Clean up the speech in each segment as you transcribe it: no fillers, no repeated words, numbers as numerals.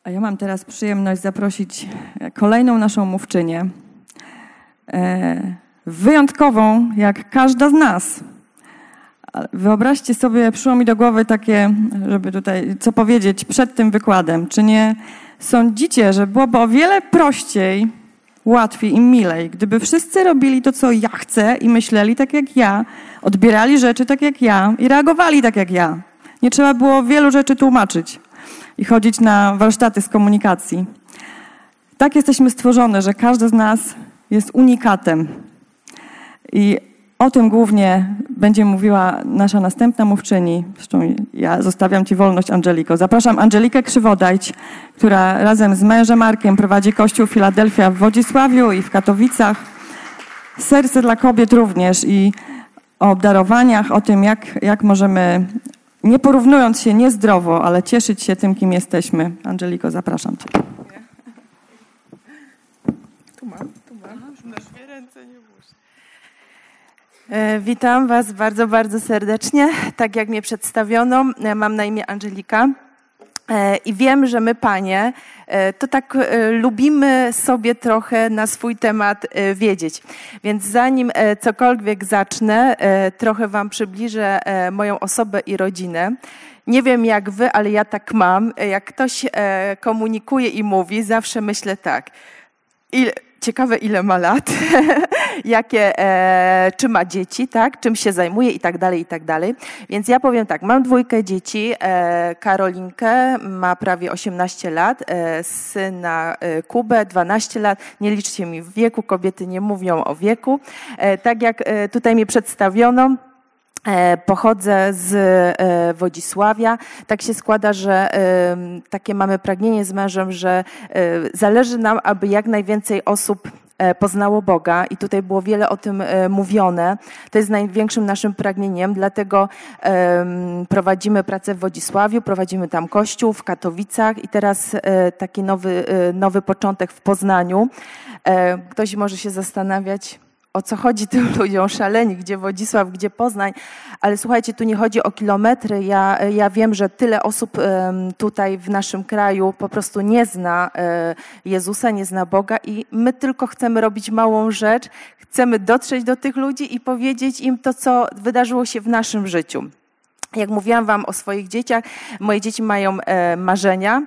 A ja mam teraz przyjemność zaprosić kolejną naszą mówczynię. Wyjątkową, jak każda z nas. Wyobraźcie sobie, przyszło mi do głowy takie, żeby tutaj co powiedzieć przed tym wykładem. Czy nie sądzicie, że byłoby o wiele prościej, łatwiej i milej, gdyby wszyscy robili to, co ja chcę i myśleli tak jak ja, odbierali rzeczy tak jak ja i reagowali tak jak ja. Nie trzeba było wielu rzeczy tłumaczyć i chodzić na warsztaty z komunikacji. Tak jesteśmy stworzone, że każdy z nas jest unikatem. I o tym głównie będzie mówiła nasza następna mówczyni. Zresztą ja zostawiam Ci wolność, Angeliko. Zapraszam Angelikę Krzywodajć, która razem z mężem Markiem prowadzi Kościół Filadelfia w Wodzisławiu i w Katowicach. Serce dla kobiet również i o obdarowaniach, o tym, jak możemy, nie porównując się niezdrowo, ale cieszyć się tym, kim jesteśmy. Angeliko, zapraszam Cię. Tu mam. Już na dwie ręce nie muszę. Witam Was bardzo, bardzo serdecznie. Tak jak mnie przedstawiono, mam na imię Angelika i wiem, że my, panie, to tak lubimy sobie trochę na swój temat wiedzieć. Więc zanim cokolwiek zacznę, trochę Wam przybliżę moją osobę i rodzinę. Nie wiem jak Wy, ale ja tak mam. Jak ktoś komunikuje i mówi, zawsze myślę tak. Ciekawe, ile ma lat, czy ma dzieci, tak? Czym się zajmuje i tak dalej, i tak dalej. Więc ja powiem tak, mam 2 dzieci, Karolinkę ma prawie 18 lat, syna Kubę 12 lat, nie liczcie mi w wieku, kobiety nie mówią o wieku. Tak jak tutaj mi przedstawiono, pochodzę z Wodzisławia. Tak się składa, że takie mamy pragnienie z mężem, że zależy nam, aby jak najwięcej osób poznało Boga i tutaj było wiele o tym mówione. To jest największym naszym pragnieniem, dlatego prowadzimy pracę w Wodzisławiu, prowadzimy tam kościół w Katowicach i teraz taki nowy początek w Poznaniu. Ktoś może się zastanawiać, o co chodzi tym ludziom, szaleni, gdzie Wodzisław, gdzie Poznań, ale słuchajcie, tu nie chodzi o kilometry. Ja wiem, że tyle osób tutaj w naszym kraju po prostu nie zna Jezusa, nie zna Boga i my tylko chcemy robić małą rzecz, chcemy dotrzeć do tych ludzi i powiedzieć im to, co wydarzyło się w naszym życiu. Jak mówiłam Wam o swoich dzieciach, moje dzieci mają marzenia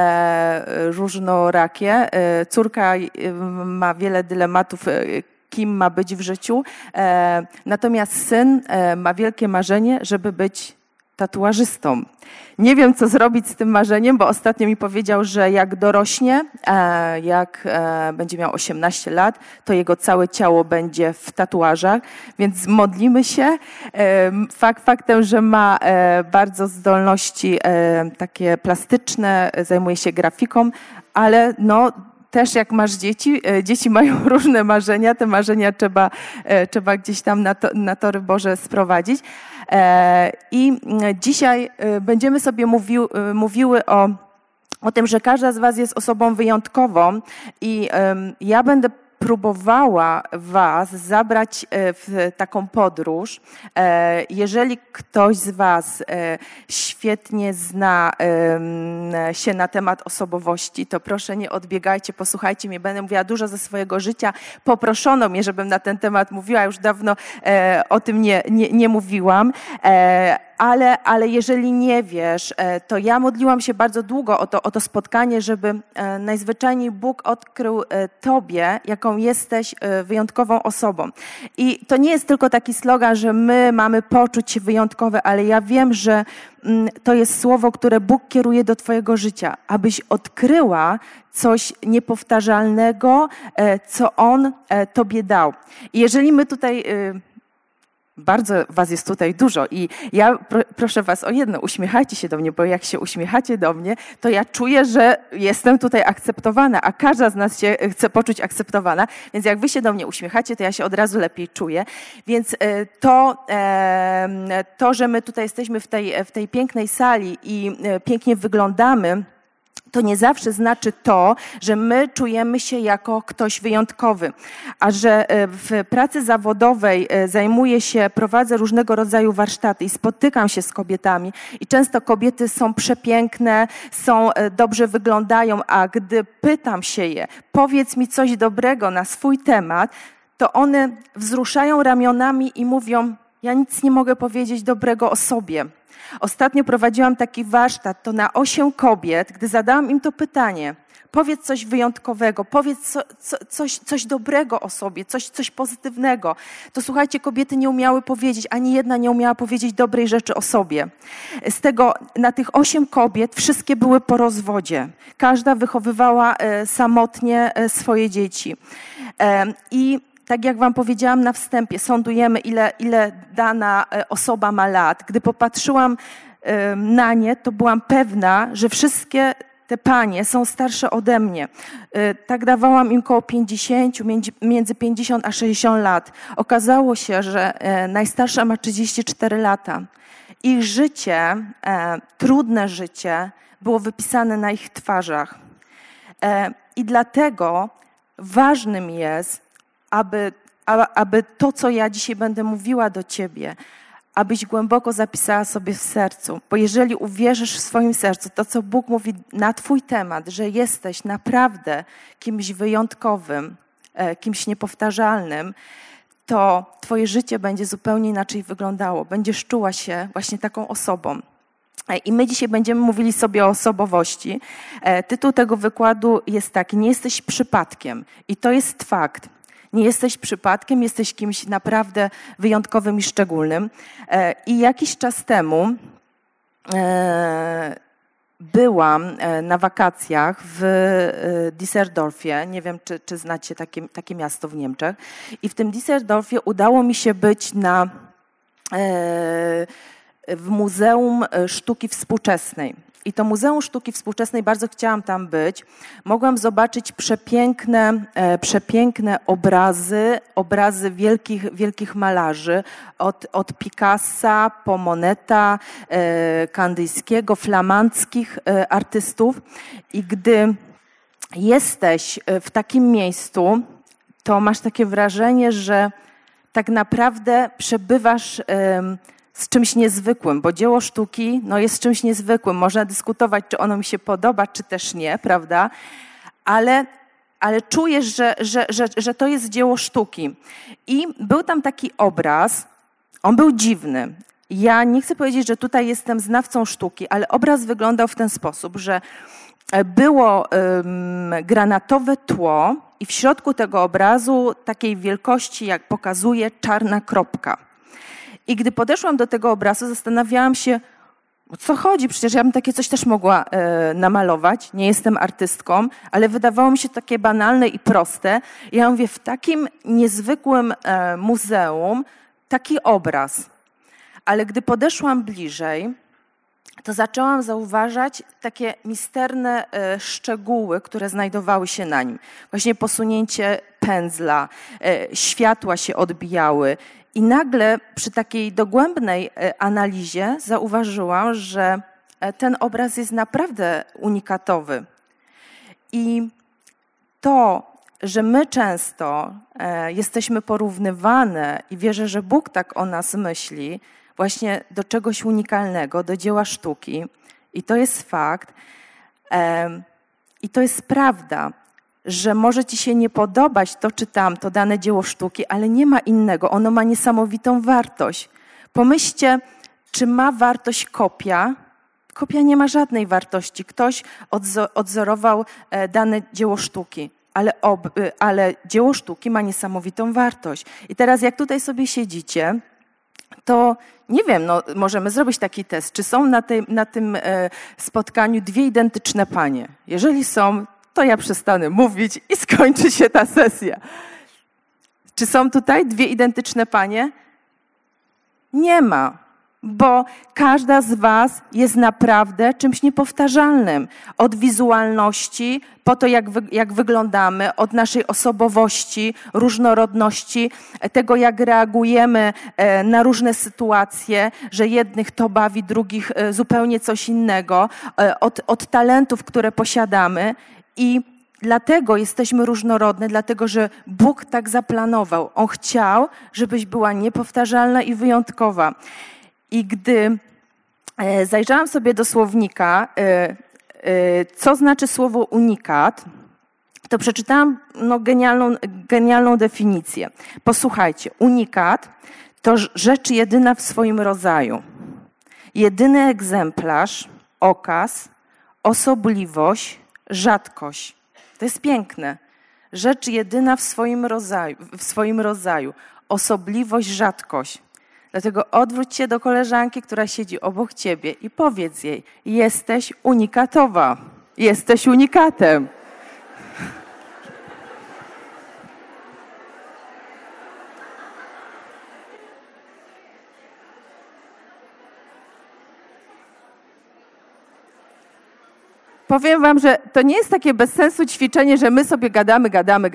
różnorakie. Córka ma wiele dylematów, kim ma być w życiu. Natomiast syn ma wielkie marzenie, żeby być tatuażystą. Nie wiem, co zrobić z tym marzeniem, bo ostatnio mi powiedział, że jak dorośnie, jak będzie miał 18 lat, to jego całe ciało będzie w tatuażach, więc modlimy się. Faktem, że ma bardzo zdolności takie plastyczne, zajmuje się grafiką, ale też jak masz dzieci mają różne marzenia, te marzenia trzeba gdzieś tam na tory Boże sprowadzić. I dzisiaj będziemy sobie mówiły o tym, że każda z Was jest osobą wyjątkową i ja będę próbowała Was zabrać w taką podróż. Jeżeli ktoś z Was świetnie zna się na temat osobowości, to proszę nie odbiegajcie, posłuchajcie mnie. Będę mówiła dużo ze swojego życia. Poproszono mnie, żebym na ten temat mówiła. Już dawno o tym nie mówiłam. Ale jeżeli nie wiesz, to ja modliłam się bardzo długo o to spotkanie, żeby najzwyczajniej Bóg odkrył Tobie, jaką jesteś wyjątkową osobą. I to nie jest tylko taki slogan, że my mamy poczuć się wyjątkowe, ale ja wiem, że to jest słowo, które Bóg kieruje do Twojego życia, abyś odkryła coś niepowtarzalnego, co On Tobie dał. I jeżeli my tutaj... Bardzo Was jest tutaj dużo i ja proszę Was o jedno, uśmiechajcie się do mnie, bo jak się uśmiechacie do mnie, to ja czuję, że jestem tutaj akceptowana, a każda z nas się chce poczuć akceptowana, więc jak Wy się do mnie uśmiechacie, to ja się od razu lepiej czuję. Więc to że my tutaj jesteśmy w tej pięknej sali i pięknie wyglądamy, to nie zawsze znaczy to, że my czujemy się jako ktoś wyjątkowy. A że w pracy zawodowej prowadzę różnego rodzaju warsztaty i spotykam się z kobietami i często kobiety są przepiękne, dobrze wyglądają, a gdy pytam się je, powiedz mi coś dobrego na swój temat, to one wzruszają ramionami i mówią, ja nic nie mogę powiedzieć dobrego o sobie. Ostatnio prowadziłam taki warsztat, to na 8 kobiet, gdy zadałam im to pytanie, powiedz coś wyjątkowego, powiedz coś dobrego o sobie, coś pozytywnego. To słuchajcie, kobiety nie umiały powiedzieć, ani jedna nie umiała powiedzieć dobrej rzeczy o sobie. Na tych 8 kobiet wszystkie były po rozwodzie. Każda wychowywała samotnie swoje dzieci. I tak jak wam powiedziałam na wstępie, sądujemy, ile dana osoba ma lat. Gdy popatrzyłam na nie, to byłam pewna, że wszystkie te panie są starsze ode mnie. Tak dawałam im koło 50, między 50 a 60 lat. Okazało się, że najstarsza ma 34 lata. Ich życie, trudne życie, było wypisane na ich twarzach. I dlatego ważnym jest, aby to, co ja dzisiaj będę mówiła do ciebie, abyś głęboko zapisała sobie w sercu. Bo jeżeli uwierzysz w swoim sercu to, co Bóg mówi na twój temat, że jesteś naprawdę kimś wyjątkowym, kimś niepowtarzalnym, to twoje życie będzie zupełnie inaczej wyglądało. Będziesz czuła się właśnie taką osobą. I my dzisiaj będziemy mówili sobie o osobowości. Tytuł tego wykładu jest taki, nie jesteś przypadkiem. I to jest fakt. Nie jesteś przypadkiem, jesteś kimś naprawdę wyjątkowym i szczególnym. I jakiś czas temu byłam na wakacjach w Düsseldorfie. Nie wiem, czy znacie takie miasto w Niemczech. I w tym Düsseldorfie udało mi się być w Muzeum Sztuki Współczesnej. I to Muzeum Sztuki Współczesnej, bardzo chciałam tam być. Mogłam zobaczyć przepiękne obrazy wielkich malarzy, od Picassa po Moneta, Kandyjskiego, flamandzkich artystów. I gdy jesteś w takim miejscu, to masz takie wrażenie, że tak naprawdę przebywasz z czymś niezwykłym, bo dzieło sztuki jest czymś niezwykłym. Można dyskutować, czy ono mi się podoba, czy też nie, prawda? Ale czujesz, że to jest dzieło sztuki. I był tam taki obraz, on był dziwny. Ja nie chcę powiedzieć, że tutaj jestem znawcą sztuki, ale obraz wyglądał w ten sposób, że było granatowe tło i w środku tego obrazu takiej wielkości, jak pokazuje, czarna kropka. I gdy podeszłam do tego obrazu, zastanawiałam się, o co chodzi? Przecież ja bym takie coś też mogła namalować. Nie jestem artystką, ale wydawało mi się takie banalne i proste. I ja mówię, w takim niezwykłym muzeum taki obraz. Ale gdy podeszłam bliżej, to zaczęłam zauważać takie misterne szczegóły, które znajdowały się na nim. Właśnie posunięcie pędzla, światła się odbijały. I nagle przy takiej dogłębnej analizie zauważyłam, że ten obraz jest naprawdę unikatowy. I to, że my często jesteśmy porównywane i wierzę, że Bóg tak o nas myśli, właśnie do czegoś unikalnego, do dzieła sztuki. I to jest fakt. I to jest prawda, że może ci się nie podobać to czy tamto dane dzieło sztuki, ale nie ma innego. Ono ma niesamowitą wartość. Pomyślcie, czy ma wartość kopia? Kopia nie ma żadnej wartości. Ktoś odzorował dane dzieło sztuki, ale dzieło sztuki ma niesamowitą wartość. I teraz jak tutaj sobie siedzicie, to nie wiem, możemy zrobić taki test. Czy są na tym spotkaniu dwie identyczne panie? Jeżeli są, to ja przestanę mówić i skończy się ta sesja. Czy są tutaj dwie identyczne panie? Nie ma. bo każda z was jest naprawdę czymś niepowtarzalnym. Od wizualności, po to jak wyglądamy, od naszej osobowości, różnorodności, tego jak reagujemy na różne sytuacje, że jednych to bawi, drugich zupełnie coś innego, od talentów, które posiadamy i dlatego jesteśmy różnorodne, dlatego że Bóg tak zaplanował. On chciał, żebyś była niepowtarzalna i wyjątkowa. I gdy zajrzałam sobie do słownika, co znaczy słowo unikat, to przeczytałam genialną definicję. Posłuchajcie, unikat to rzecz jedyna w swoim rodzaju. Jedyny egzemplarz, okaz, osobliwość, rzadkość. To jest piękne. Rzecz jedyna w swoim rodzaju. Osobliwość, rzadkość. Dlatego odwróć się do koleżanki, która siedzi obok ciebie i powiedz jej, jesteś unikatowa, jesteś unikatem. Powiem wam, że to nie jest takie bez sensu ćwiczenie, że my sobie gadamy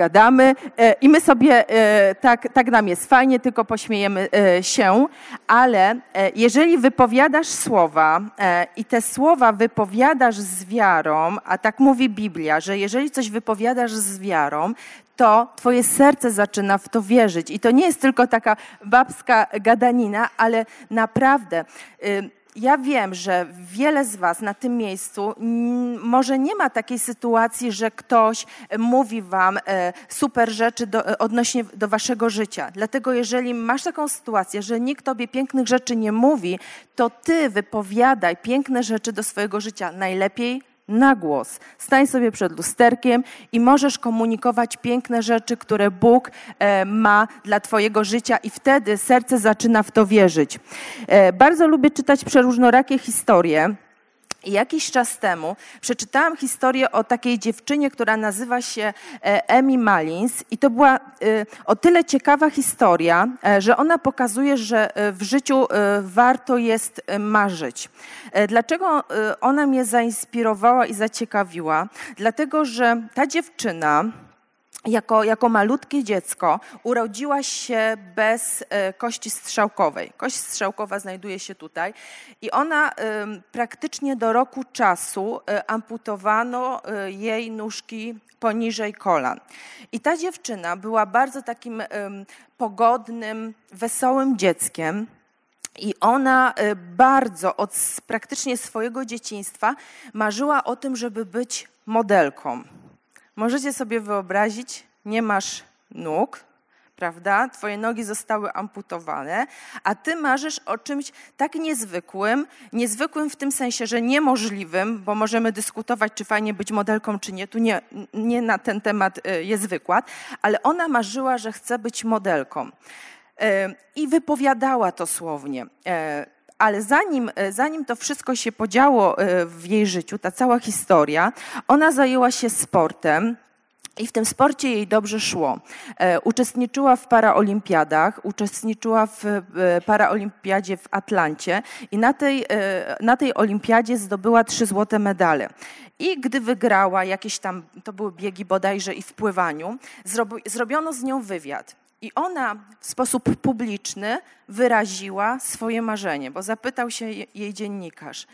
i my sobie tak nam jest fajnie, tylko pośmiejemy się, ale jeżeli wypowiadasz słowa i te słowa wypowiadasz z wiarą, a tak mówi Biblia, że jeżeli coś wypowiadasz z wiarą, to twoje serce zaczyna w to wierzyć. I to nie jest tylko taka babska gadanina, ale naprawdę ja wiem, że wiele z was na tym miejscu może nie ma takiej sytuacji, że ktoś mówi wam super rzeczy odnośnie do waszego życia. Dlatego jeżeli masz taką sytuację, że nikt tobie pięknych rzeczy nie mówi, to ty wypowiadaj piękne rzeczy do swojego życia. Najlepiej na głos. Stań sobie przed lusterkiem i możesz komunikować piękne rzeczy, które Bóg ma dla twojego życia i wtedy serce zaczyna w to wierzyć. Bardzo lubię czytać przeróżnorakie historie. I jakiś czas temu przeczytałam historię o takiej dziewczynie, która nazywa się Emi Malins i to była o tyle ciekawa historia, że ona pokazuje, że w życiu warto jest marzyć. Dlaczego ona mnie zainspirowała i zaciekawiła? Dlatego, że ta dziewczyna jako malutkie dziecko urodziła się bez kości strzałkowej. Kość strzałkowa znajduje się tutaj i ona praktycznie do roku czasu amputowano jej nóżki poniżej kolan. I ta dziewczyna była bardzo takim pogodnym, wesołym dzieckiem. I ona bardzo od praktycznie swojego dzieciństwa marzyła o tym, żeby być modelką. Możecie sobie wyobrazić, nie masz nóg, prawda? Twoje nogi zostały amputowane, a ty marzysz o czymś tak niezwykłym w tym sensie, że niemożliwym, bo możemy dyskutować, czy fajnie być modelką, czy nie. Tu nie na ten temat jest wykład, ale ona marzyła, że chce być modelką. I wypowiadała to słownie. Ale zanim to wszystko się podziało w jej życiu, ta cała historia, ona zajęła się sportem i w tym sporcie jej dobrze szło. Uczestniczyła w paraolimpiadach, uczestniczyła w paraolimpiadzie w Atlancie i na tej olimpiadzie zdobyła 3 złote medale. I gdy wygrała jakieś tam, to były biegi bodajże i w pływaniu, zrobiono z nią wywiad. I ona w sposób publiczny wyraziła swoje marzenie, bo zapytał się jej dziennikarz,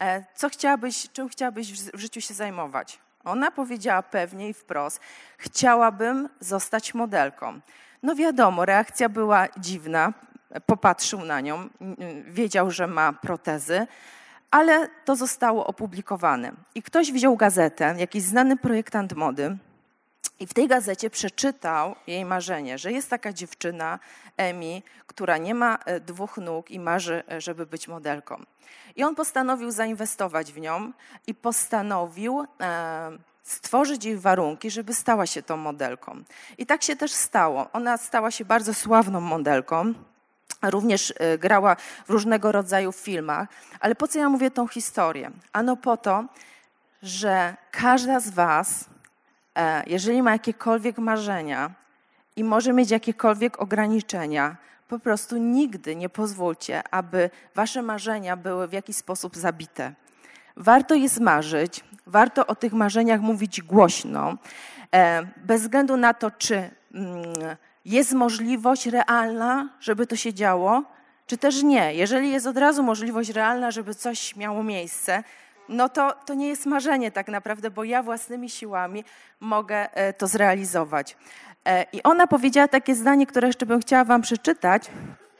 czym chciałabyś w życiu się zajmować? Ona powiedziała pewnie i wprost, chciałabym zostać modelką. No wiadomo, reakcja była dziwna, popatrzył na nią, wiedział, że ma protezy, ale to zostało opublikowane. I ktoś wziął gazetę, jakiś znany projektant mody, i w tej gazecie przeczytał jej marzenie, że jest taka dziewczyna, Emi, która nie ma 2 nóg i marzy, żeby być modelką. I on postanowił zainwestować w nią i postanowił stworzyć jej warunki, żeby stała się tą modelką. I tak się też stało. Ona stała się bardzo sławną modelką. Również grała w różnego rodzaju filmach. Ale po co ja mówię tą historię? Ano po to, że każda z was, jeżeli ma jakiekolwiek marzenia i może mieć jakiekolwiek ograniczenia, po prostu nigdy nie pozwólcie, aby wasze marzenia były w jakiś sposób zabite. Warto jest marzyć, warto o tych marzeniach mówić głośno, bez względu na to, czy jest możliwość realna, żeby to się działo, czy też nie. Jeżeli jest od razu możliwość realna, żeby coś miało miejsce, no to nie jest marzenie tak naprawdę, bo ja własnymi siłami mogę to zrealizować. I ona powiedziała takie zdanie, które jeszcze bym chciała wam przeczytać,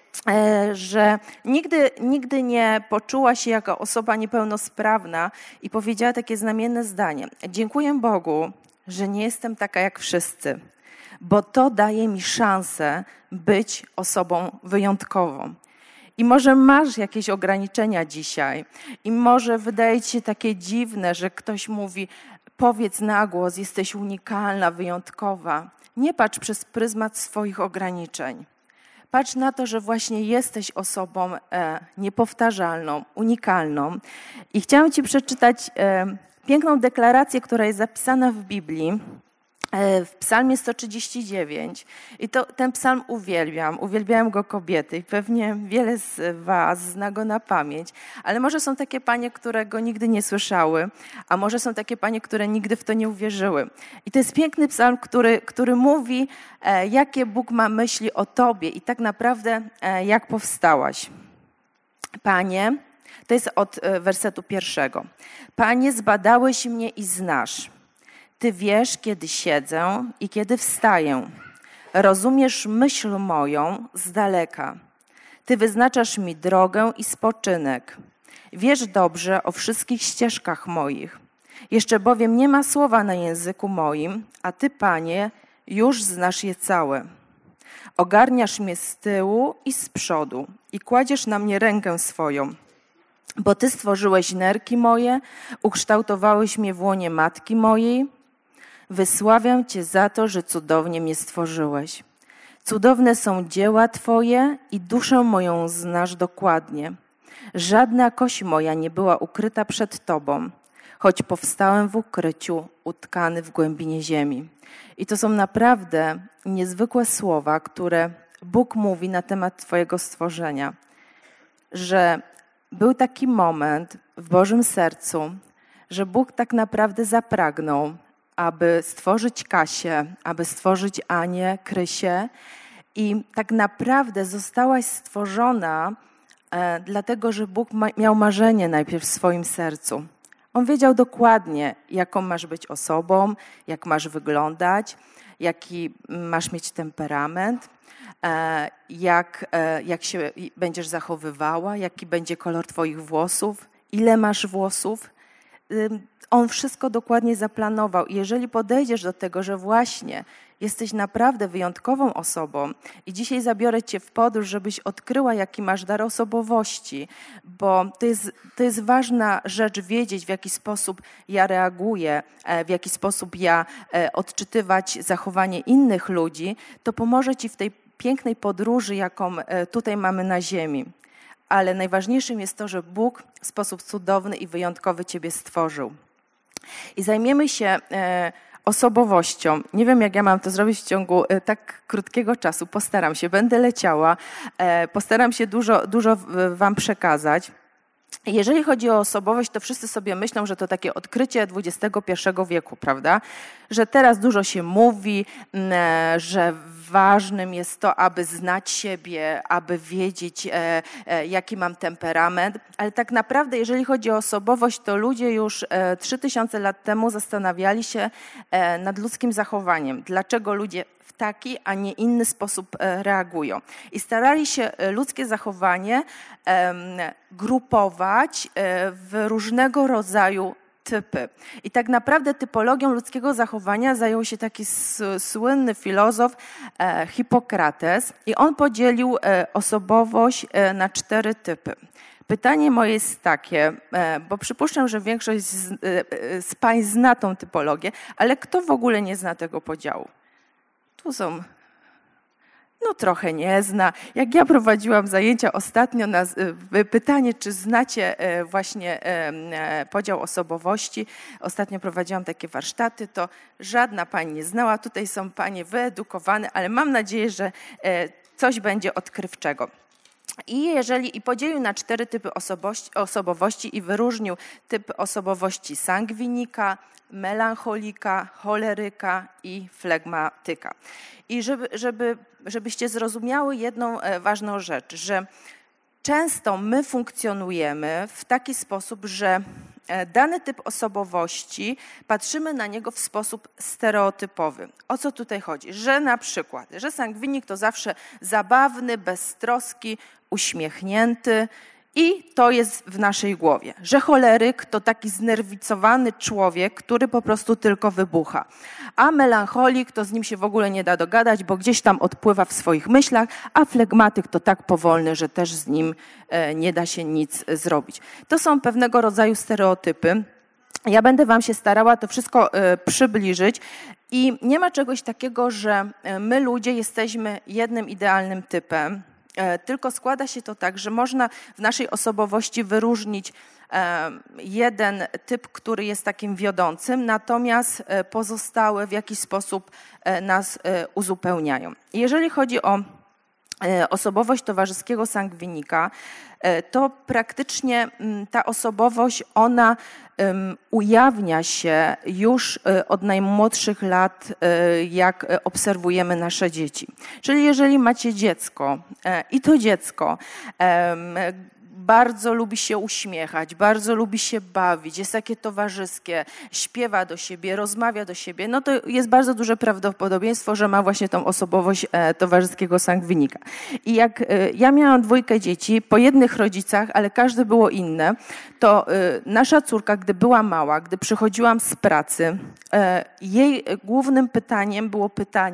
że nigdy nie poczuła się jako osoba niepełnosprawna i powiedziała takie znamienne zdanie. Dziękuję Bogu, że nie jestem taka jak wszyscy, bo to daje mi szansę być osobą wyjątkową. I może masz jakieś ograniczenia dzisiaj i może wydaje ci się takie dziwne, że ktoś mówi, powiedz na głos, jesteś unikalna, wyjątkowa. Nie patrz przez pryzmat swoich ograniczeń. Patrz na to, że właśnie jesteś osobą niepowtarzalną, unikalną. I chciałam ci przeczytać piękną deklarację, która jest zapisana w Biblii, w psalmie 139. I ten psalm uwielbiają go kobiety i pewnie wiele z was zna go na pamięć, ale może są takie panie, które go nigdy nie słyszały, a może są takie panie, które nigdy w to nie uwierzyły. I to jest piękny psalm, który mówi, jakie Bóg ma myśli o tobie i tak naprawdę jak powstałaś. Panie, to jest od wersetu 1. Panie, zbadałeś mnie i znasz. Ty wiesz, kiedy siedzę i kiedy wstaję. Rozumiesz myśl moją z daleka. Ty wyznaczasz mi drogę i spoczynek. Wiesz dobrze o wszystkich ścieżkach moich. Jeszcze bowiem nie ma słowa na języku moim, a Ty, Panie, już znasz je całe. Ogarniasz mnie z tyłu i z przodu i kładziesz na mnie rękę swoją. Bo Ty stworzyłeś nerki moje, ukształtowałeś mnie w łonie matki mojej. Wysławiam Cię za to, że cudownie mnie stworzyłeś. Cudowne są dzieła Twoje i duszę moją znasz dokładnie. Żadna kość moja nie była ukryta przed Tobą, choć powstałem w ukryciu, utkany w głębinie ziemi. I to są naprawdę niezwykłe słowa, które Bóg mówi na temat Twojego stworzenia. Że był taki moment w Bożym sercu, że Bóg tak naprawdę zapragnął, aby stworzyć Kasię, aby stworzyć Anię, Krysię i tak naprawdę zostałaś stworzona dlatego, że Bóg miał marzenie najpierw w swoim sercu. On wiedział dokładnie, jaką masz być osobą, jak masz wyglądać, jaki masz mieć temperament, jak się będziesz zachowywała, jaki będzie kolor twoich włosów, ile masz włosów. On wszystko dokładnie zaplanował i jeżeli podejdziesz do tego, że właśnie jesteś naprawdę wyjątkową osobą i dzisiaj zabiorę Cię w podróż, żebyś odkryła, jaki masz dar osobowości, bo to jest ważna rzecz wiedzieć, w jaki sposób ja reaguję, w jaki sposób ja odczytywać zachowanie innych ludzi, to pomoże Ci w tej pięknej podróży, jaką tutaj mamy na ziemi. Ale najważniejszym jest to, że Bóg w sposób cudowny i wyjątkowy Ciebie stworzył. I zajmiemy się osobowością. Nie wiem, jak ja mam to zrobić w ciągu tak krótkiego czasu. Postaram się, będę leciała. Postaram się dużo wam przekazać. Jeżeli chodzi o osobowość, to wszyscy sobie myślą, że to takie odkrycie XXI wieku, prawda? Że teraz dużo się mówi, że ważnym jest to, aby znać siebie, aby wiedzieć, jaki mam temperament. Ale tak naprawdę, jeżeli chodzi o osobowość, to ludzie już 3000 lat temu zastanawiali się nad ludzkim zachowaniem. Dlaczego ludzie w taki, a nie inny sposób reagują. I starali się ludzkie zachowanie grupować w różnego rodzaju typy. I tak naprawdę typologią ludzkiego zachowania zajął się taki słynny filozof Hipokrates i on podzielił osobowość na 4 typy. Pytanie moje jest takie, bo przypuszczam, że większość z Państwa zna tą typologię, ale kto w ogóle nie zna tego podziału? Tu są... No trochę nie zna. Jak ja prowadziłam zajęcia ostatnio na pytanie, czy znacie właśnie podział osobowości, ostatnio prowadziłam takie warsztaty, to żadna pani nie znała. Tutaj są panie wyedukowane, ale mam nadzieję, że coś będzie odkrywczego. I podzielił na 4 typy osobowości i wyróżnił typ osobowości sangwinika, melancholika, choleryka i flegmatyka. I żebyście zrozumiały jedną ważną rzecz, że często my funkcjonujemy w taki sposób, że dany typ osobowości, patrzymy na niego w sposób stereotypowy. O co tutaj chodzi? Że na przykład, że sangwinik to zawsze zabawny, beztroski, uśmiechnięty i to jest w naszej głowie. Że choleryk to taki znerwicowany człowiek, który po prostu tylko wybucha. A melancholik to z nim się w ogóle nie da dogadać, bo gdzieś tam odpływa w swoich myślach, a flegmatyk to tak powolny, że też z nim nie da się nic zrobić. To są pewnego rodzaju stereotypy. Ja będę wam się starała to wszystko przybliżyć i nie ma czegoś takiego, że my ludzie jesteśmy jednym idealnym typem, tylko składa się to tak, że można w naszej osobowości wyróżnić jeden typ, który jest takim wiodącym, natomiast pozostałe w jakiś sposób nas uzupełniają. Jeżeli chodzi o osobowość towarzyskiego sangwinika, to praktycznie ta osobowość, ona ujawnia się już od najmłodszych lat, jak obserwujemy nasze dzieci. Czyli jeżeli macie dziecko i to dziecko bardzo lubi się uśmiechać, bardzo lubi się bawić, jest takie towarzyskie, śpiewa do siebie, rozmawia do siebie, no to jest bardzo duże prawdopodobieństwo, że ma właśnie tą osobowość towarzyskiego sangwinika. I jak ja miałam 2 dzieci po jednych rodzicach, ale każde było inne, to nasza córka, gdy była mała, gdy przychodziłam z pracy, jej głównym pytaniem było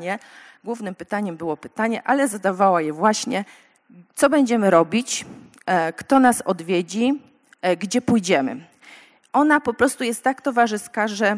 pytanie, ale zadawała je właśnie, co będziemy robić, kto nas odwiedzi, gdzie pójdziemy. Ona po prostu jest tak towarzyska, że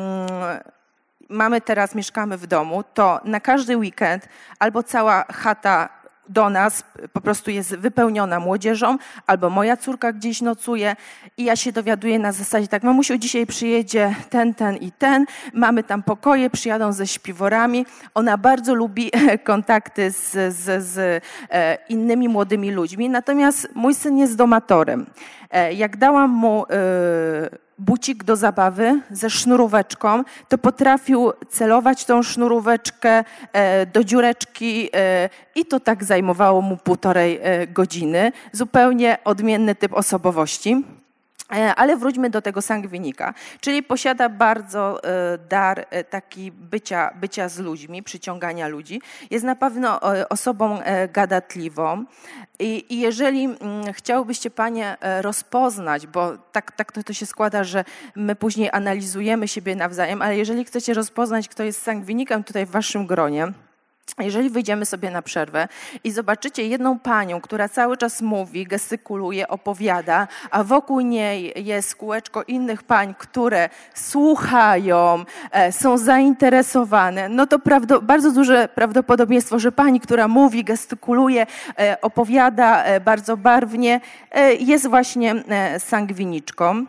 mieszkamy w domu, to na każdy weekend albo cała chata do nas po prostu jest wypełniona młodzieżą, albo moja córka gdzieś nocuje i ja się dowiaduję na zasadzie tak, mamusiu, dzisiaj przyjedzie ten i ten, mamy tam pokoje, przyjadą ze śpiworami. Ona bardzo lubi kontakty z innymi młodymi ludźmi, natomiast mój syn jest domatorem. Jak dałam mu bucik do zabawy ze sznuróweczką, to potrafił celować tą sznuróweczkę do dziureczki i to tak zajmowało mu 1,5 godziny. Zupełnie odmienny typ osobowości. Ale wróćmy do tego sangwinika, czyli posiada bardzo dar taki bycia z ludźmi, przyciągania ludzi. Jest na pewno osobą gadatliwą i jeżeli chciałybyście panie rozpoznać, bo tak to się składa, że my później analizujemy siebie nawzajem, ale jeżeli chcecie rozpoznać, kto jest sangwinikiem tutaj w waszym gronie, jeżeli wyjdziemy sobie na przerwę i zobaczycie jedną panią, która cały czas mówi, gestykuluje, opowiada, a wokół niej jest kółeczko innych pań, które słuchają, są zainteresowane, no to bardzo duże prawdopodobieństwo, że pani, która mówi, gestykuluje, opowiada bardzo barwnie, jest właśnie sangwiniczką.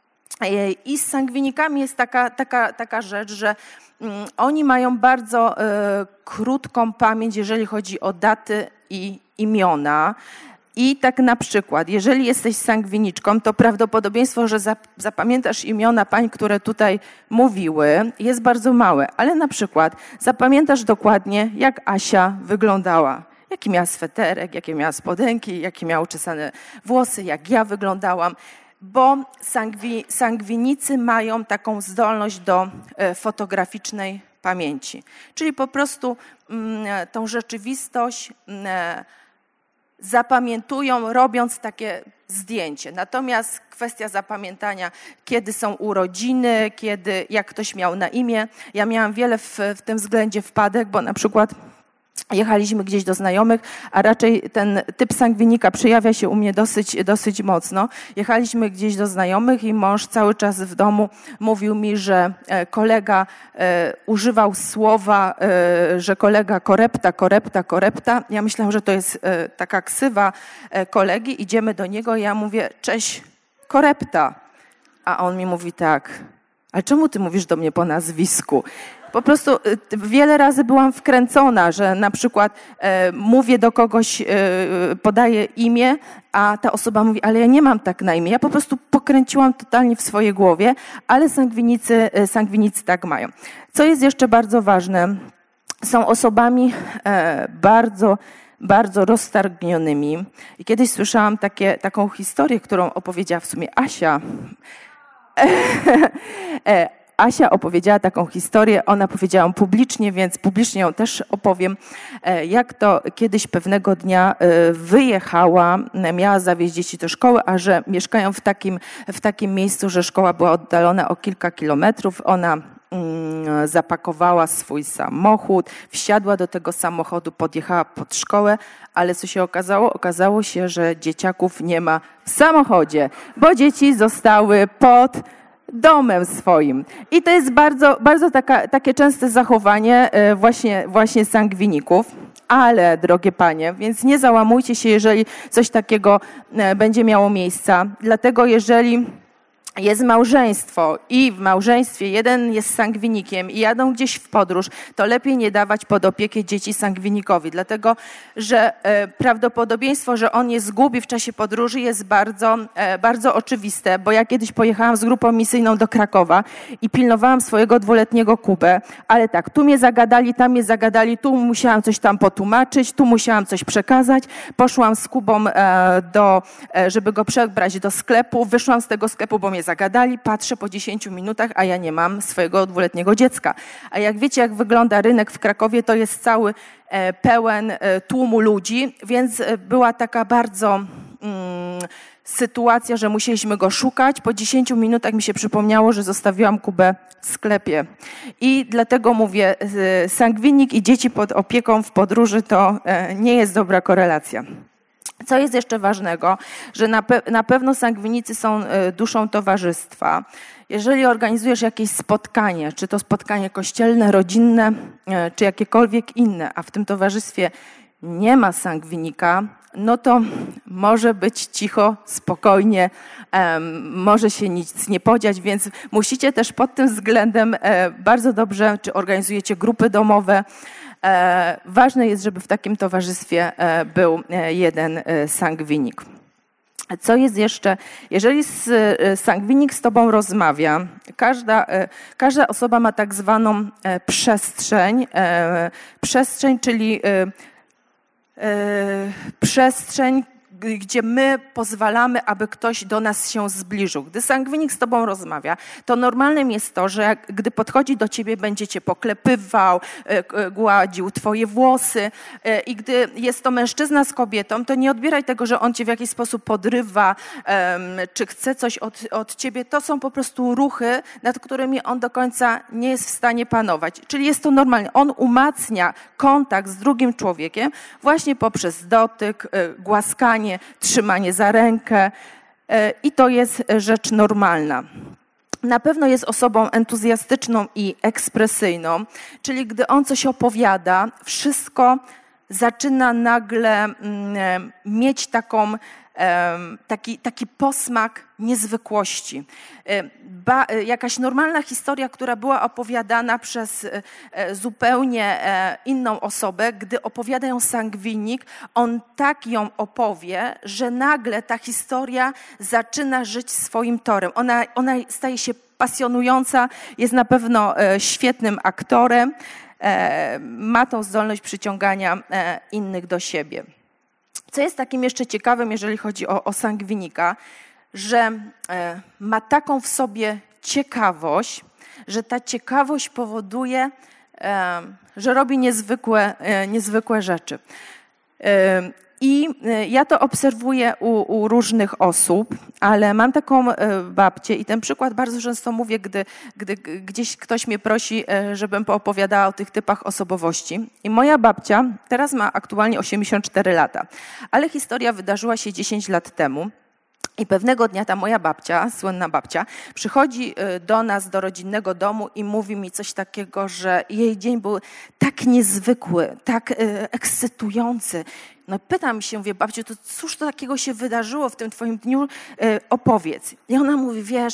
I z sangwinikami jest taka rzecz, że oni mają bardzo krótką pamięć, jeżeli chodzi o daty i imiona. I tak na przykład, jeżeli jesteś sangwiniczką, to prawdopodobieństwo, że zapamiętasz imiona pań, które tutaj mówiły, jest bardzo małe. Ale na przykład zapamiętasz dokładnie, jak Asia wyglądała. Jaki miała sweterek, jakie miała spodenki, jakie miała uczesane włosy, jak ja wyglądałam. Bo sangwinicy mają taką zdolność do fotograficznej pamięci. Czyli po prostu tą rzeczywistość zapamiętują, robiąc takie zdjęcie. Natomiast kwestia zapamiętania, kiedy są urodziny, jak ktoś miał na imię. Ja miałam wiele w tym względzie wpadek, bo na przykład jechaliśmy gdzieś do znajomych, a raczej ten typ sangwinika przejawia się u mnie dosyć mocno. Jechaliśmy gdzieś do znajomych i mąż cały czas w domu mówił mi, że kolega używał słowa, że kolega korepta. Ja myślałam, że to jest taka ksywa kolegi. Idziemy do niego i ja mówię, cześć, korepta. A on mi mówi tak, ale czemu ty mówisz do mnie po nazwisku? Po prostu wiele razy byłam wkręcona, że na przykład mówię do kogoś, podaję imię, a ta osoba mówi, ale ja nie mam tak na imię. Ja po prostu pokręciłam totalnie w swojej głowie, ale sangwinicy tak mają. Co jest jeszcze bardzo ważne, są osobami bardzo roztargnionymi. I kiedyś słyszałam taką historię, którą opowiedziała w sumie Asia. Asia opowiedziała taką historię, ona powiedziała ją publicznie, więc publicznie ją też opowiem, jak to kiedyś pewnego dnia wyjechała, miała zawieźć dzieci do szkoły, a że mieszkają w takim miejscu, że szkoła była oddalona o kilka kilometrów, ona zapakowała swój samochód, wsiadła do tego samochodu, podjechała pod szkołę, ale co się okazało? Okazało się, że dzieciaków nie ma w samochodzie, bo dzieci zostały pod domem swoim. I to jest bardzo takie częste zachowanie właśnie sangwiników. Ale, drogie panie, więc nie załamujcie się, jeżeli coś takiego będzie miało miejsce. Dlatego jeżeli jest małżeństwo i w małżeństwie jeden jest sangwinikiem i jadą gdzieś w podróż, to lepiej nie dawać pod opiekę dzieci sangwinikowi, dlatego że prawdopodobieństwo, że on je zgubi w czasie podróży jest bardzo oczywiste, bo ja kiedyś pojechałam z grupą misyjną do Krakowa i pilnowałam swojego 2-letniego Kubę, ale tak, tu mnie zagadali, tam mnie zagadali, tu musiałam coś tam potłumaczyć, tu musiałam coś przekazać, poszłam z Kubą żeby go przebrać do sklepu, wyszłam z tego sklepu, bo mnie zagadali, patrzę po 10 minutach, a ja nie mam swojego 2-letniego dziecka. A jak wiecie, jak wygląda rynek w Krakowie, to jest cały pełen tłumu ludzi, więc była taka bardzo sytuacja, że musieliśmy go szukać. Po 10 minutach mi się przypomniało, że zostawiłam Kubę w sklepie. I dlatego mówię, sangwinik i dzieci pod opieką w podróży to nie jest dobra korelacja. Co jest jeszcze ważnego, że na pewno sangwinicy są duszą towarzystwa. Jeżeli organizujesz jakieś spotkanie, czy to spotkanie kościelne, rodzinne, czy jakiekolwiek inne, a w tym towarzystwie nie ma sangwinika, no to może być cicho, spokojnie, może się nic nie podziać, więc musicie też pod tym względem bardzo dobrze, czy organizujecie grupy domowe. Ważne jest, żeby w takim towarzystwie był jeden sangwinik. Co jest jeszcze? Jeżeli sangwinik z tobą rozmawia, każda osoba ma tak zwaną przestrzeń, czyli przestrzeń, gdzie my pozwalamy, aby ktoś do nas się zbliżył. Gdy sangwinik z tobą rozmawia, to normalnym jest to, że gdy podchodzi do ciebie, będzie cię poklepywał, gładził twoje włosy i gdy jest to mężczyzna z kobietą, to nie odbieraj tego, że on cię w jakiś sposób podrywa, czy chce coś od ciebie. To są po prostu ruchy, nad którymi on do końca nie jest w stanie panować. Czyli jest to normalne. On umacnia kontakt z drugim człowiekiem właśnie poprzez dotyk, głaskanie, trzymanie za rękę i to jest rzecz normalna. Na pewno jest osobą entuzjastyczną i ekspresyjną, czyli gdy on coś opowiada, wszystko zaczyna nagle mieć taki posmak niezwykłości. Jakaś normalna historia, która była opowiadana przez zupełnie inną osobę, gdy opowiada ją sangwinik, on tak ją opowie, że nagle ta historia zaczyna żyć swoim torem. Ona staje się pasjonująca, jest na pewno świetnym aktorem, ma tą zdolność przyciągania innych do siebie. Co jest takim jeszcze ciekawym, jeżeli chodzi o sangwinika, że ma taką w sobie ciekawość, że ta ciekawość powoduje, że robi niezwykłe rzeczy. I ja to obserwuję u różnych osób, ale mam taką babcię i ten przykład bardzo często mówię, gdy gdzieś ktoś mnie prosi, żebym poopowiadała o tych typach osobowości. I moja babcia teraz ma aktualnie 84 lata, ale historia wydarzyła się 10 lat temu. I pewnego dnia ta moja babcia, słynna babcia, przychodzi do nas, do rodzinnego domu i mówi mi coś takiego, że jej dzień był tak niezwykły, tak ekscytujący. No pytam się, mówię, babciu, to cóż to takiego się wydarzyło w tym twoim dniu? Opowiedz. I ona mówi, wiesz,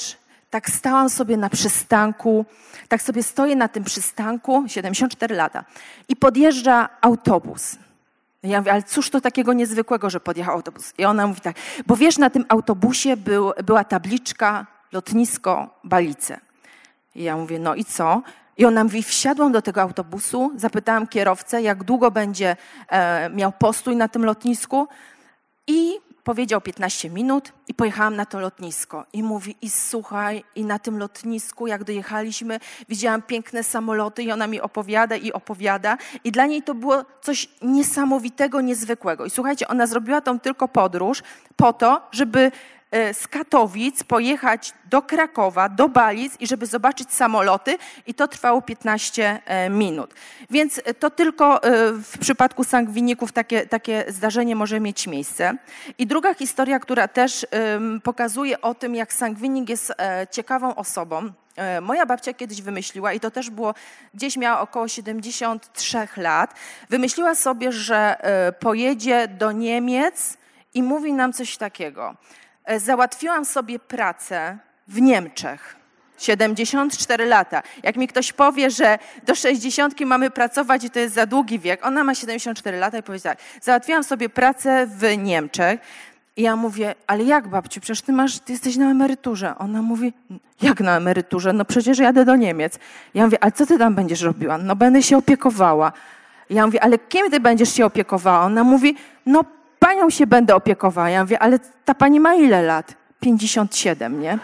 tak stałam sobie na przystanku, tak sobie stoję na tym przystanku, 74 lata, i podjeżdża autobus. Ja mówię, ale cóż to takiego niezwykłego, że podjechał autobus? I ona mówi tak, bo wiesz, na tym autobusie była tabliczka lotnisko Balice. I ja mówię, no i co? I ona mówi, wsiadłam do tego autobusu, zapytałam kierowcę, jak długo będzie miał postój na tym lotnisku i powiedział 15 minut i pojechałam na to lotnisko. I mówi, i słuchaj, i na tym lotnisku, jak dojechaliśmy, widziałam piękne samoloty i ona mi opowiada i opowiada. I dla niej to było coś niesamowitego, niezwykłego. I słuchajcie, ona zrobiła tą tylko podróż po to, żeby z Katowic pojechać do Krakowa, do Balic i żeby zobaczyć samoloty i to trwało 15 minut. Więc to tylko w przypadku sangwiników takie zdarzenie może mieć miejsce. I druga historia, która też pokazuje o tym, jak sangwinik jest ciekawą osobą. Moja babcia kiedyś wymyśliła, i to też było, gdzieś miała około 73 lat, wymyśliła sobie, że pojedzie do Niemiec i mówi nam coś takiego. Załatwiłam sobie pracę w Niemczech. 74 lata. Jak mi ktoś powie, że do 60 mamy pracować i to jest za długi wiek, ona ma 74 lata i powie tak, załatwiłam sobie pracę w Niemczech. I ja mówię, ale jak babciu, przecież ty jesteś na emeryturze. Ona mówi, jak na emeryturze? No przecież jadę do Niemiec. Ja mówię, ale co ty tam będziesz robiła? No będę się opiekowała. Ja mówię, ale kim ty będziesz się opiekowała? Ona mówi, no panią się będę opiekowała. Ja mówię, ale ta pani ma ile lat? 57, nie?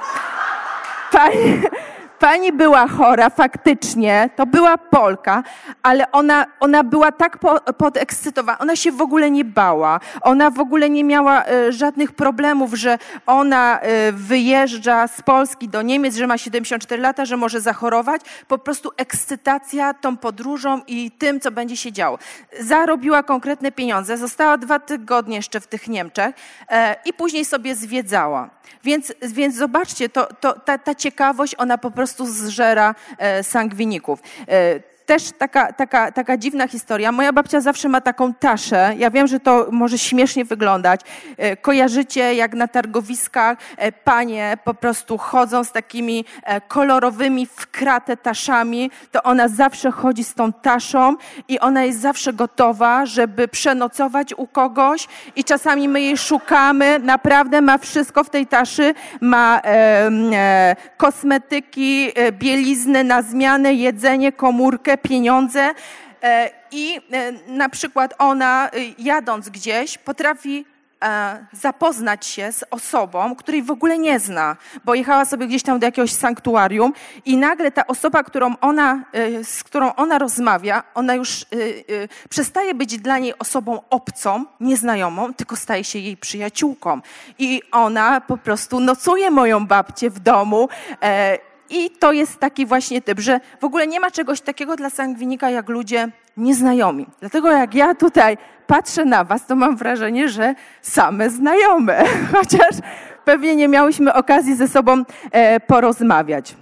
Pani była chora faktycznie, to była Polka, ale ona była tak podekscytowana, ona się w ogóle nie bała, ona w ogóle nie miała żadnych problemów, że ona wyjeżdża z Polski do Niemiec, że ma 74 lata, że może zachorować. Po prostu ekscytacja tą podróżą i tym, co będzie się działo. Zarobiła konkretne pieniądze, została 2 tygodnie jeszcze w tych Niemczech i później sobie zwiedzała. Więc zobaczcie, ta ciekawość, ona po prostu zżera sangwiników. Też taka dziwna historia. Moja babcia zawsze ma taką taszę. Ja wiem, że to może śmiesznie wyglądać. Kojarzycie, jak na targowiskach panie po prostu chodzą z takimi kolorowymi w kratę taszami, to ona zawsze chodzi z tą taszą i ona jest zawsze gotowa, żeby przenocować u kogoś i czasami my jej szukamy. Naprawdę ma wszystko w tej taszy. Ma kosmetyki, bieliznę na zmianę, jedzenie, komórkę, pieniądze i na przykład ona jadąc gdzieś potrafi zapoznać się z osobą, której w ogóle nie zna, bo jechała sobie gdzieś tam do jakiegoś sanktuarium i nagle ta osoba, z którą ona rozmawia, ona już przestaje być dla niej osobą obcą, nieznajomą, tylko staje się jej przyjaciółką. I ona po prostu nocuje moją babcię w domu. I to jest taki właśnie typ, że w ogóle nie ma czegoś takiego dla sangwinika jak ludzie nieznajomi. Dlatego jak ja tutaj patrzę na was, to mam wrażenie, że same znajome, chociaż pewnie nie miałyśmy okazji ze sobą porozmawiać.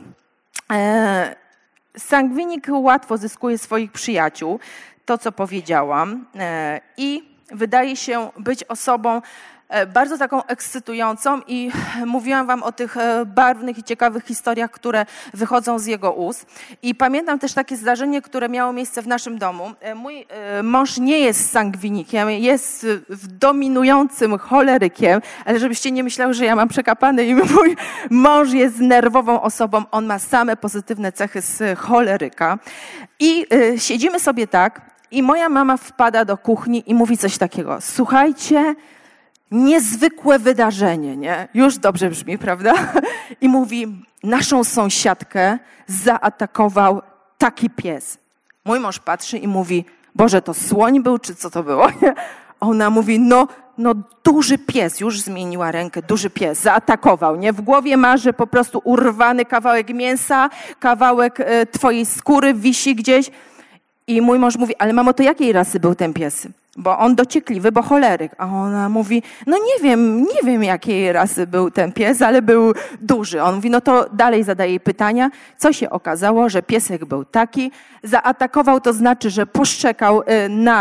Sangwinik łatwo zyskuje swoich przyjaciół, to co powiedziałam, i wydaje się być osobą bardzo taką ekscytującą i mówiłam wam o tych barwnych i ciekawych historiach, które wychodzą z jego ust. I pamiętam też takie zdarzenie, które miało miejsce w naszym domu. Mój mąż nie jest sangwinikiem, jest dominującym cholerykiem, ale żebyście nie myślały, że ja mam przekapane i mój mąż jest nerwową osobą, on ma same pozytywne cechy z choleryka. I siedzimy sobie tak i moja mama wpada do kuchni i mówi coś takiego, słuchajcie, niezwykłe wydarzenie, nie? Już dobrze brzmi, prawda? I mówi, naszą sąsiadkę zaatakował taki pies. Mój mąż patrzy i mówi, Boże, to słoń był, czy co to było? Ona mówi, no duży pies, już zmieniła rękę, duży pies, zaatakował, nie? W głowie ma, że po prostu urwany kawałek mięsa, kawałek twojej skóry wisi gdzieś. I mój mąż mówi, ale mamo, to jakiej rasy był ten pies? Bo on dociekliwy, bo choleryk. A ona mówi, no nie wiem jakiej rasy był ten pies, ale był duży. On mówi, no to dalej zadaje jej pytania. Co się okazało, że piesek był taki, zaatakował, to znaczy, że poszczekał na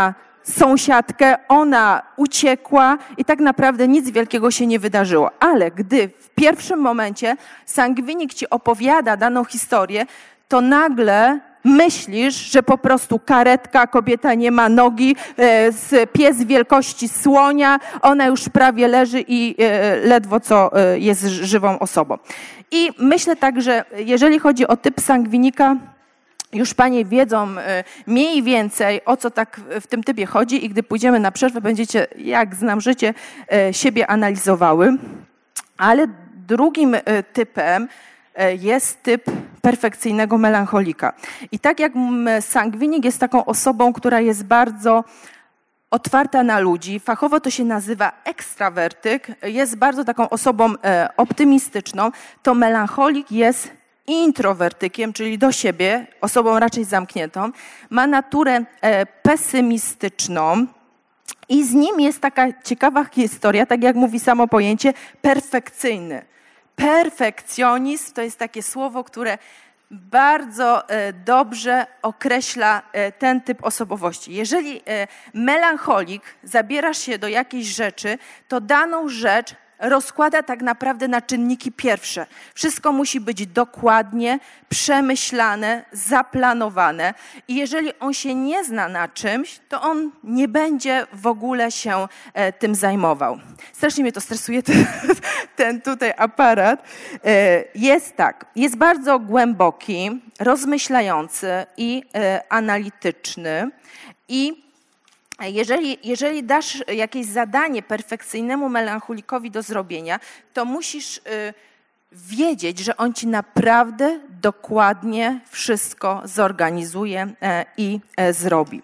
sąsiadkę, ona uciekła i tak naprawdę nic wielkiego się nie wydarzyło. Ale gdy w pierwszym momencie sangwinik ci opowiada daną historię, to nagle myślisz, że po prostu karetka, kobieta nie ma nogi, pies wielkości słonia, ona już prawie leży i ledwo co jest żywą osobą. I myślę tak, że jeżeli chodzi o typ sangwinika, już panie wiedzą mniej więcej, o co tak w tym typie chodzi i gdy pójdziemy na przerwę, będziecie, jak znam życie, siebie analizowały. Ale drugim typem jest typ perfekcyjnego melancholika. I tak jak sangwinik jest taką osobą, która jest bardzo otwarta na ludzi, fachowo to się nazywa ekstrawertyk, jest bardzo taką osobą optymistyczną, to melancholik jest introwertykiem, czyli do siebie, osobą raczej zamkniętą, ma naturę pesymistyczną i z nim jest taka ciekawa historia, tak jak mówi samo pojęcie, perfekcyjny. Perfekcjonizm to jest takie słowo, które bardzo dobrze określa ten typ osobowości. Jeżeli melancholik zabierasz się do jakiejś rzeczy, to daną rzecz rozkłada tak naprawdę na czynniki pierwsze. Wszystko musi być dokładnie przemyślane, zaplanowane i jeżeli on się nie zna na czymś, to on nie będzie w ogóle się tym zajmował. Strasznie mnie to stresuje, ten tutaj aparat. Jest tak, jest bardzo głęboki, rozmyślający i analityczny i jeżeli dasz jakieś zadanie perfekcyjnemu melancholikowi do zrobienia, to musisz wiedzieć, że on ci naprawdę dokładnie wszystko zorganizuje i zrobi.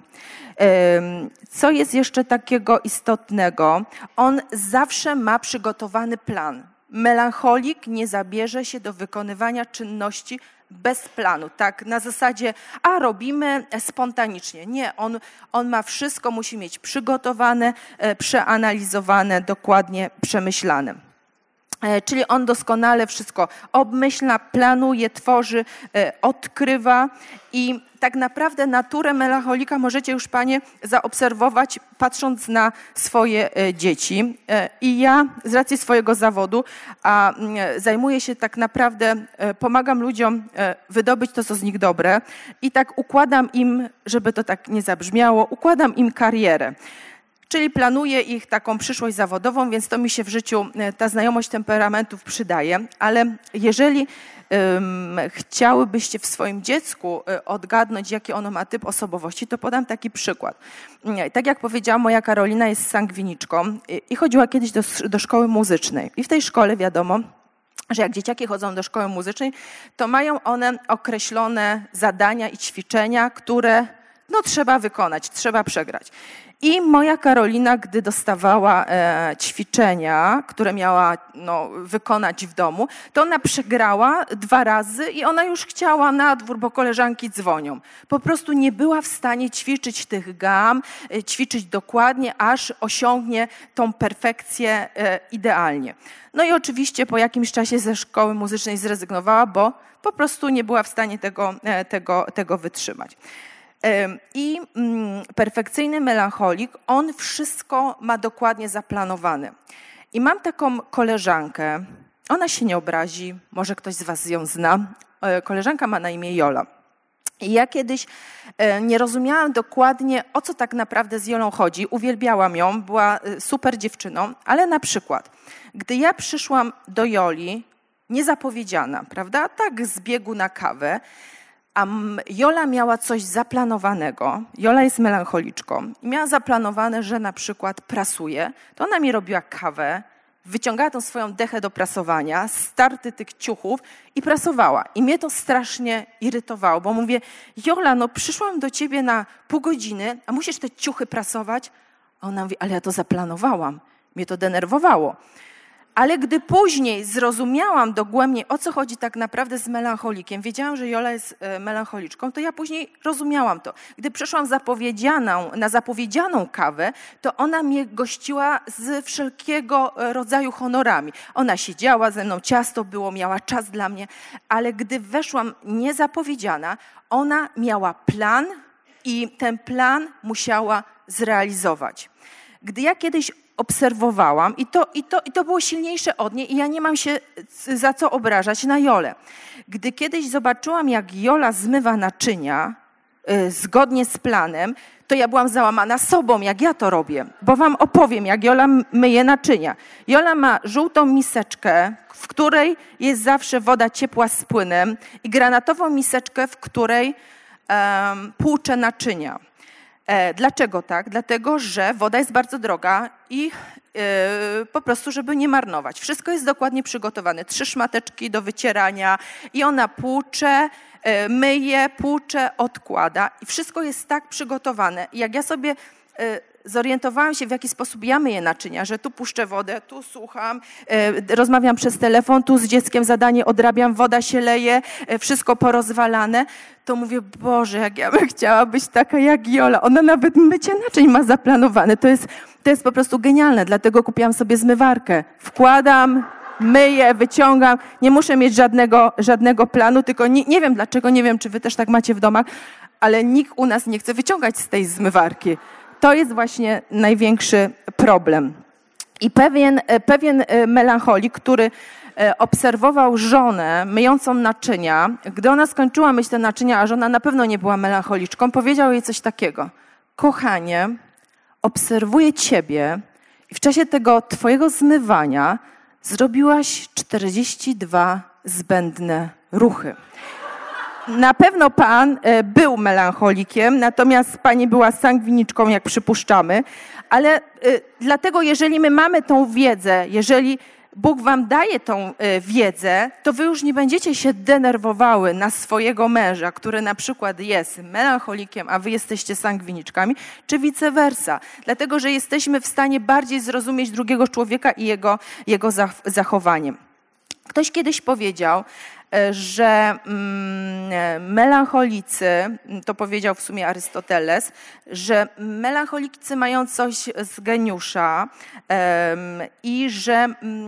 Co jest jeszcze takiego istotnego? On zawsze ma przygotowany plan. Melancholik nie zabierze się do wykonywania czynności bez planu, tak, na zasadzie, robimy spontanicznie. Nie, on ma wszystko, musi mieć przygotowane, przeanalizowane, dokładnie przemyślane. Czyli on doskonale wszystko obmyśla, planuje, tworzy, odkrywa i tak naprawdę naturę melancholika możecie już panie zaobserwować, patrząc na swoje dzieci. I ja z racji swojego zawodu zajmuję się tak naprawdę, pomagam ludziom wydobyć to, co z nich dobre i tak układam im, żeby to tak nie zabrzmiało, układam im karierę. Czyli planuję ich taką przyszłość zawodową, więc to mi się w życiu, ta znajomość temperamentów przydaje. Ale jeżeli chciałybyście w swoim dziecku odgadnąć, jaki ono ma typ osobowości, to podam taki przykład. Tak jak powiedziałam, moja Karolina jest sangwiniczką i chodziła kiedyś do szkoły muzycznej. I w tej szkole wiadomo, że jak dzieciaki chodzą do szkoły muzycznej, to mają one określone zadania i ćwiczenia, które trzeba wykonać, trzeba przegrać. I moja Karolina, gdy dostawała ćwiczenia, które miała wykonać w domu, to ona przegrała 2 razy i ona już chciała na dwór, bo koleżanki dzwonią. Po prostu nie była w stanie ćwiczyć tych gam, ćwiczyć dokładnie, aż osiągnie tą perfekcję idealnie. No i oczywiście po jakimś czasie ze szkoły muzycznej zrezygnowała, bo po prostu nie była w stanie tego wytrzymać. I perfekcyjny melancholik, on wszystko ma dokładnie zaplanowane. I mam taką koleżankę, ona się nie obrazi, może ktoś z was ją zna. Koleżanka ma na imię Jola. I ja kiedyś nie rozumiałam dokładnie, o co tak naprawdę z Jolą chodzi. Uwielbiałam ją, była super dziewczyną, ale na przykład, gdy ja przyszłam do Joli, niezapowiedziana, prawda, tak z biegu na kawę, a Jola miała coś zaplanowanego, Jola jest melancholiczką i miała zaplanowane, że na przykład prasuje, to ona mi robiła kawę, wyciągała tą swoją dechę do prasowania, starty tych ciuchów i prasowała. I mnie to strasznie irytowało, bo mówię, Jola, przyszłam do ciebie na pół godziny, a musisz te ciuchy prasować? A ona mówi, ale ja to zaplanowałam. Mnie to denerwowało. Ale gdy później zrozumiałam dogłębnie, o co chodzi tak naprawdę z melancholikiem, wiedziałam, że Jola jest melancholiczką, to ja później rozumiałam to. Gdy przyszłam na zapowiedzianą kawę, to ona mnie gościła z wszelkiego rodzaju honorami. Ona siedziała ze mną, ciasto było, miała czas dla mnie, ale gdy weszłam niezapowiedziana, ona miała plan i ten plan musiała zrealizować. Gdy ja kiedyś obserwowałam i to było silniejsze od niej i ja nie mam się za co obrażać na Jolę. Gdy kiedyś zobaczyłam, jak Jola zmywa naczynia zgodnie z planem, to ja byłam załamana sobą, jak ja to robię. Bo wam opowiem, jak Jola myje naczynia. Jola ma żółtą miseczkę, w której jest zawsze woda ciepła z płynem i granatową miseczkę, w której płucze naczynia. Dlaczego tak? Dlatego, że woda jest bardzo droga i po prostu, żeby nie marnować. Wszystko jest dokładnie przygotowane. 3 szmateczki do wycierania i ona płucze, myje, płucze, odkłada i wszystko jest tak przygotowane. I jak ja sobie zorientowałam się, w jaki sposób ja myję naczynia, że tu puszczę wodę, tu słucham, rozmawiam przez telefon, tu z dzieckiem zadanie odrabiam, woda się leje, wszystko porozwalane, to mówię, Boże, jak ja bym chciała być taka jak Jola. Ona nawet mycie naczyń ma zaplanowane. To jest po prostu genialne, dlatego kupiłam sobie zmywarkę. Wkładam, myję, wyciągam, nie muszę mieć żadnego planu, tylko nie wiem dlaczego, nie wiem, czy wy też tak macie w domach, ale nikt u nas nie chce wyciągać z tej zmywarki. To jest właśnie największy problem. I pewien melancholik, który obserwował żonę myjącą naczynia, gdy ona skończyła myć te naczynia, a żona na pewno nie była melancholiczką, powiedział jej coś takiego. Kochanie, obserwuję ciebie i w czasie tego twojego zmywania zrobiłaś 42 zbędne ruchy. Na pewno pan był melancholikiem, natomiast pani była sangwiniczką, jak przypuszczamy, ale dlatego jeżeli my mamy tą wiedzę, jeżeli Bóg wam daje tą wiedzę, to wy już nie będziecie się denerwowały na swojego męża, który na przykład jest melancholikiem, a wy jesteście sangwiniczkami, czy vice versa. Dlatego, że jesteśmy w stanie bardziej zrozumieć drugiego człowieka i jego zachowanie. Ktoś kiedyś powiedział, że melancholicy, to powiedział w sumie Arystoteles, że melancholicy mają coś z geniusza i że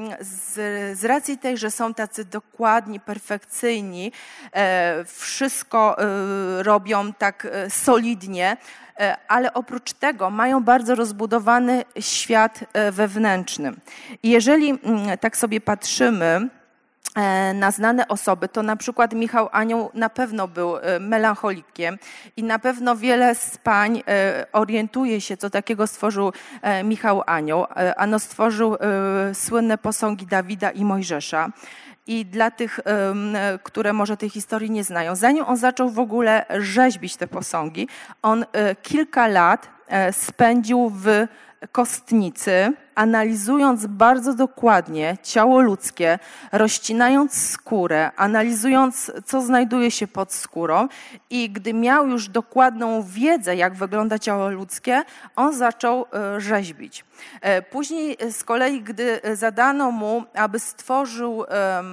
z racji tej, że są tacy dokładni, perfekcyjni, wszystko robią tak solidnie, ale oprócz tego mają bardzo rozbudowany świat wewnętrzny. I jeżeli tak sobie patrzymy na znane osoby, to na przykład Michał Anioł na pewno był melancholikiem i na pewno wiele z pań orientuje się, co takiego stworzył Michał Anioł. Ano stworzył słynne posągi Dawida i Mojżesza. I dla tych, które może tej historii nie znają, zanim on zaczął w ogóle rzeźbić te posągi, on kilka lat spędził w kostnicy, analizując bardzo dokładnie ciało ludzkie, rozcinając skórę, analizując, co znajduje się pod skórą i gdy miał już dokładną wiedzę, jak wygląda ciało ludzkie, on zaczął rzeźbić. Później z kolei, gdy zadano mu, aby stworzył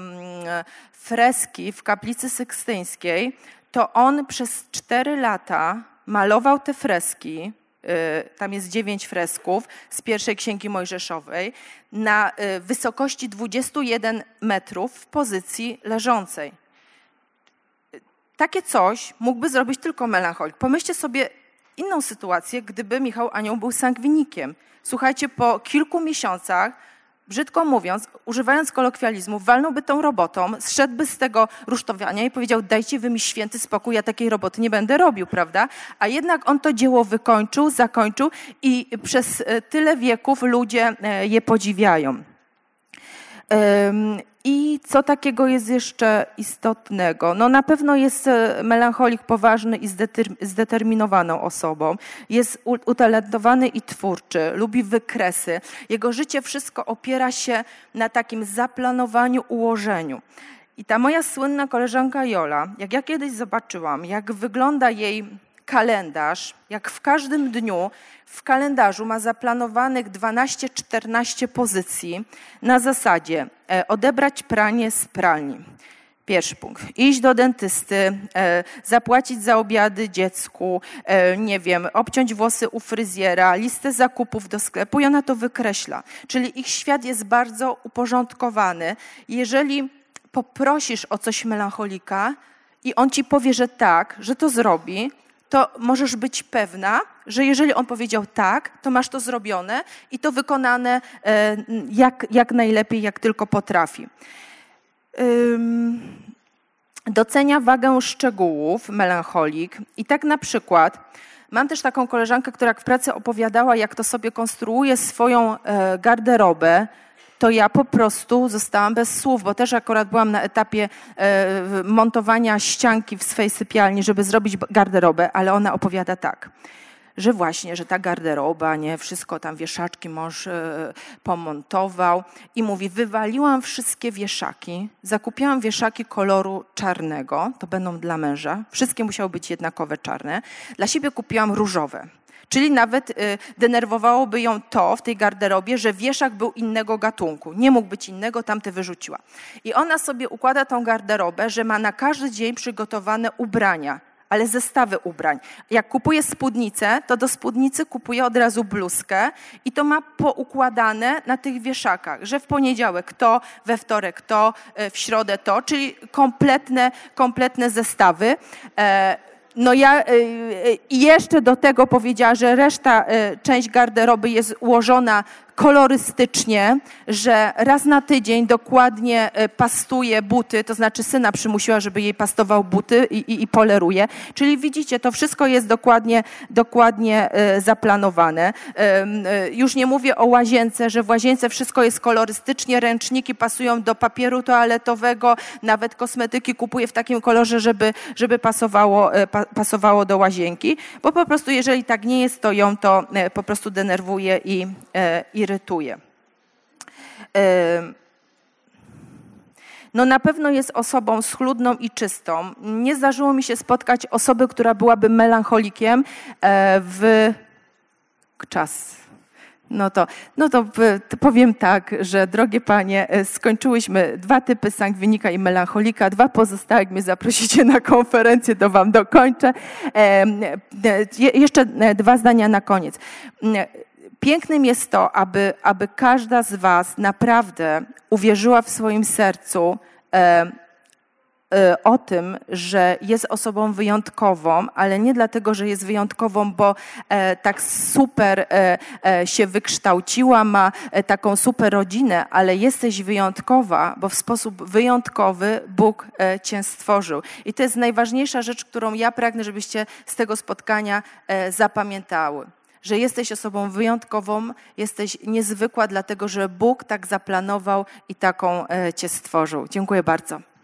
freski w kaplicy sykstyńskiej, to on przez 4 lata malował te freski. Tam jest 9 fresków z pierwszej Księgi Mojżeszowej na wysokości 21 metrów w pozycji leżącej. Takie coś mógłby zrobić tylko melancholik. Pomyślcie sobie inną sytuację, gdyby Michał Anioł był sangwinikiem. Słuchajcie, po kilku miesiącach, brzydko mówiąc, używając kolokwializmu, walnąłby tą robotą, zszedłby z tego rusztowania i powiedział, dajcie wy mi święty spokój, ja takiej roboty nie będę robił, prawda? A jednak on to dzieło zakończył i przez tyle wieków ludzie je podziwiają. I co takiego jest jeszcze istotnego? No na pewno jest melancholik poważny i zdeterminowaną osobą. Jest utalentowany i twórczy, lubi wykresy. Jego życie wszystko opiera się na takim zaplanowaniu, ułożeniu. I ta moja słynna koleżanka Jola, jak ja kiedyś zobaczyłam, jak wygląda jej kalendarz, jak w każdym dniu w kalendarzu ma zaplanowanych 12-14 pozycji na zasadzie odebrać pranie z pralni. Pierwszy punkt. Iść do dentysty, zapłacić za obiady dziecku, nie wiem, obciąć włosy u fryzjera, listę zakupów do sklepu i ona to wykreśla. Czyli ich świat jest bardzo uporządkowany. Jeżeli poprosisz o coś melancholika i on ci powie, że tak, że to zrobi, to możesz być pewna, że jeżeli on powiedział tak, to masz to zrobione i to wykonane jak najlepiej, jak tylko potrafi. Docenia wagę szczegółów, melancholik. I tak na przykład mam też taką koleżankę, która w pracy opowiadała, jak to sobie konstruuje swoją garderobę, to ja po prostu zostałam bez słów, bo też akurat byłam na etapie montowania ścianki w swej sypialni, żeby zrobić garderobę, ale ona opowiada tak, że właśnie, że ta garderoba, nie, wszystko tam, wieszaczki mąż pomontował i mówi, wywaliłam wszystkie wieszaki, zakupiłam wieszaki koloru czarnego, to będą dla męża, wszystkie musiały być jednakowe czarne, dla siebie kupiłam różowe. Czyli nawet denerwowałoby ją to w tej garderobie, że wieszak był innego gatunku. Nie mógł być innego, tamte wyrzuciła. I ona sobie układa tą garderobę, że ma na każdy dzień przygotowane ubrania, ale zestawy ubrań. Jak kupuje spódnicę, to do spódnicy kupuje od razu bluzkę i to ma poukładane na tych wieszakach, że w poniedziałek to, we wtorek to, w środę to, czyli kompletne zestawy. No ja i jeszcze do tego powiedziała, że część garderoby jest ułożona kolorystycznie, że raz na tydzień dokładnie pastuje buty, to znaczy syna przymusiła, żeby jej pastował buty i poleruje. Czyli widzicie, to wszystko jest dokładnie zaplanowane. Już nie mówię o łazience, że w łazience wszystko jest kolorystycznie, ręczniki pasują do papieru toaletowego, nawet kosmetyki kupuje w takim kolorze, żeby pasowało do łazienki, bo po prostu jeżeli tak nie jest, to ją to po prostu denerwuje i irytuje. No na pewno jest osobą schludną i czystą. Nie zdarzyło mi się spotkać osoby, która byłaby melancholikiem w czas. No to powiem tak, że drogie panie, skończyłyśmy 2 typy sangwinika i melancholika, 2 pozostałe, jak mnie zaprosicie na konferencję, to wam dokończę. Jeszcze 2 zdania na koniec. Pięknym jest to, aby każda z was naprawdę uwierzyła w swoim sercu o tym, że jest osobą wyjątkową, ale nie dlatego, że jest wyjątkową, bo tak super się wykształciła, ma taką super rodzinę, ale jesteś wyjątkowa, bo w sposób wyjątkowy Bóg cię stworzył. I to jest najważniejsza rzecz, którą ja pragnę, żebyście z tego spotkania zapamiętały. Że jesteś osobą wyjątkową, jesteś niezwykła, dlatego że Bóg tak zaplanował i taką cię stworzył. Dziękuję bardzo.